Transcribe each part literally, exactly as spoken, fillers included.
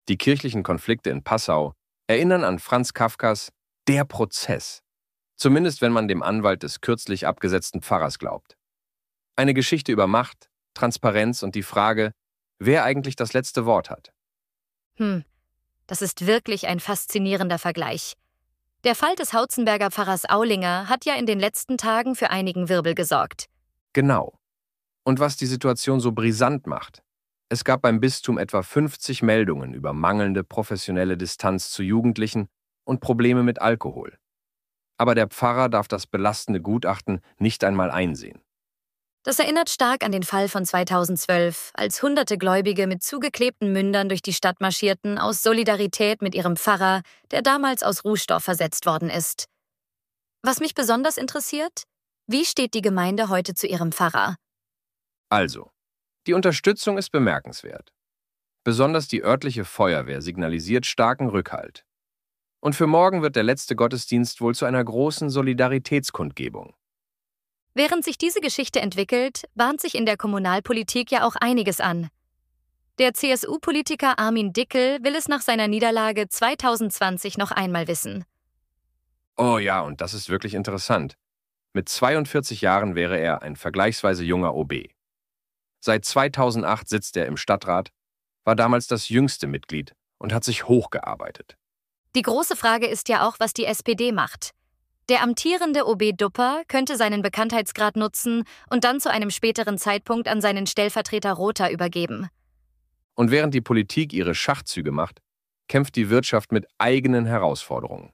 Die kirchlichen Konflikte in Passau erinnern an Franz Kafkas Der Prozess, zumindest wenn man dem Anwalt des kürzlich abgesetzten Pfarrers glaubt. Eine Geschichte über Macht, Transparenz und die Frage, wer eigentlich das letzte Wort hat. Hm, das ist wirklich ein faszinierender Vergleich. Der Fall des Hautzenberger Pfarrers Aulinger hat ja in den letzten Tagen für einigen Wirbel gesorgt. Genau. Und was die Situation so brisant macht: Es gab beim Bistum etwa fünfzig Meldungen über mangelnde professionelle Distanz zu Jugendlichen und Probleme mit Alkohol. Aber der Pfarrer darf das belastende Gutachten nicht einmal einsehen. Das erinnert stark an den Fall von zweitausendzwölf, als hunderte Gläubige mit zugeklebten Mündern durch die Stadt marschierten aus Solidarität mit ihrem Pfarrer, der damals aus Rußdorf versetzt worden ist. Was mich besonders interessiert: Wie steht die Gemeinde heute zu ihrem Pfarrer? Also, die Unterstützung ist bemerkenswert. Besonders die örtliche Feuerwehr signalisiert starken Rückhalt. Und für morgen wird der letzte Gottesdienst wohl zu einer großen Solidaritätskundgebung. Während sich diese Geschichte entwickelt, bahnt sich in der Kommunalpolitik ja auch einiges an. Der C S U-Politiker Armin Dickel will es nach seiner Niederlage zweitausendzwanzig noch einmal wissen. Oh ja, und das ist wirklich interessant. Mit zweiundvierzig Jahren wäre er ein vergleichsweise junger O B. Seit zweitausendacht sitzt er im Stadtrat, war damals das jüngste Mitglied und hat sich hochgearbeitet. Die große Frage ist ja auch, was die S P D macht. Der amtierende O B Dupper könnte seinen Bekanntheitsgrad nutzen und dann zu einem späteren Zeitpunkt an seinen Stellvertreter Rother übergeben. Und während die Politik ihre Schachzüge macht, kämpft die Wirtschaft mit eigenen Herausforderungen.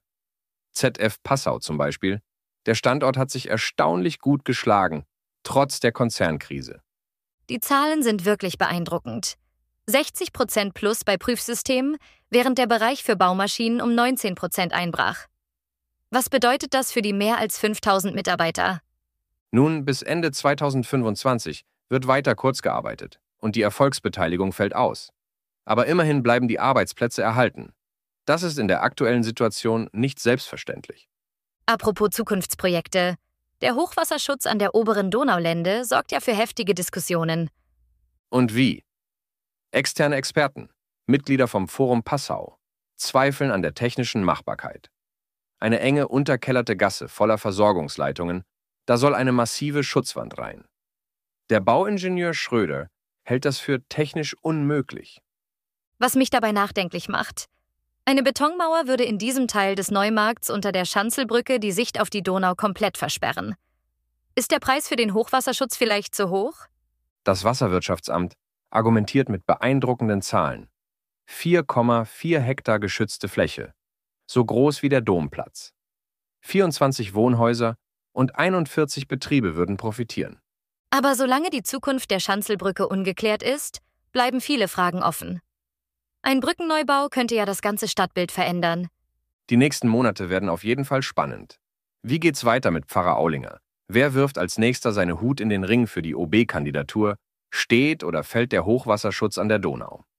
Z F Passau zum Beispiel. Der Standort hat sich erstaunlich gut geschlagen, trotz der Konzernkrise. Die Zahlen sind wirklich beeindruckend. sechzig Prozent plus bei Prüfsystemen, während der Bereich für Baumaschinen um neunzehn Prozent einbrach. Was bedeutet das für die mehr als fünftausend Mitarbeiter? Nun, bis Ende zweitausendfünfundzwanzig wird weiter kurz gearbeitet und die Erfolgsbeteiligung fällt aus. Aber immerhin bleiben die Arbeitsplätze erhalten. Das ist in der aktuellen Situation nicht selbstverständlich. Apropos Zukunftsprojekte. Der Hochwasserschutz an der oberen Donaulände sorgt ja für heftige Diskussionen. Und wie? Externe Experten, Mitglieder vom Forum Passau, zweifeln an der technischen Machbarkeit. Eine enge, unterkellerte Gasse voller Versorgungsleitungen, da soll eine massive Schutzwand rein. Der Bauingenieur Schröder hält das für technisch unmöglich. Was mich dabei nachdenklich macht: Eine Betonmauer würde in diesem Teil des Neumarkts unter der Schanzelbrücke die Sicht auf die Donau komplett versperren. Ist der Preis für den Hochwasserschutz vielleicht zu hoch? Das Wasserwirtschaftsamt argumentiert mit beeindruckenden Zahlen. vier Komma vier Hektar geschützte Fläche, so groß wie der Domplatz. vierundzwanzig Wohnhäuser und einundvierzig Betriebe würden profitieren. Aber solange die Zukunft der Schanzelbrücke ungeklärt ist, bleiben viele Fragen offen. Ein Brückenneubau könnte ja das ganze Stadtbild verändern. Die nächsten Monate werden auf jeden Fall spannend. Wie geht's weiter mit Pfarrer Aulinger? Wer wirft als nächster seine Hut in den Ring für die O B-Kandidatur? Steht oder fällt der Hochwasserschutz an der Donau?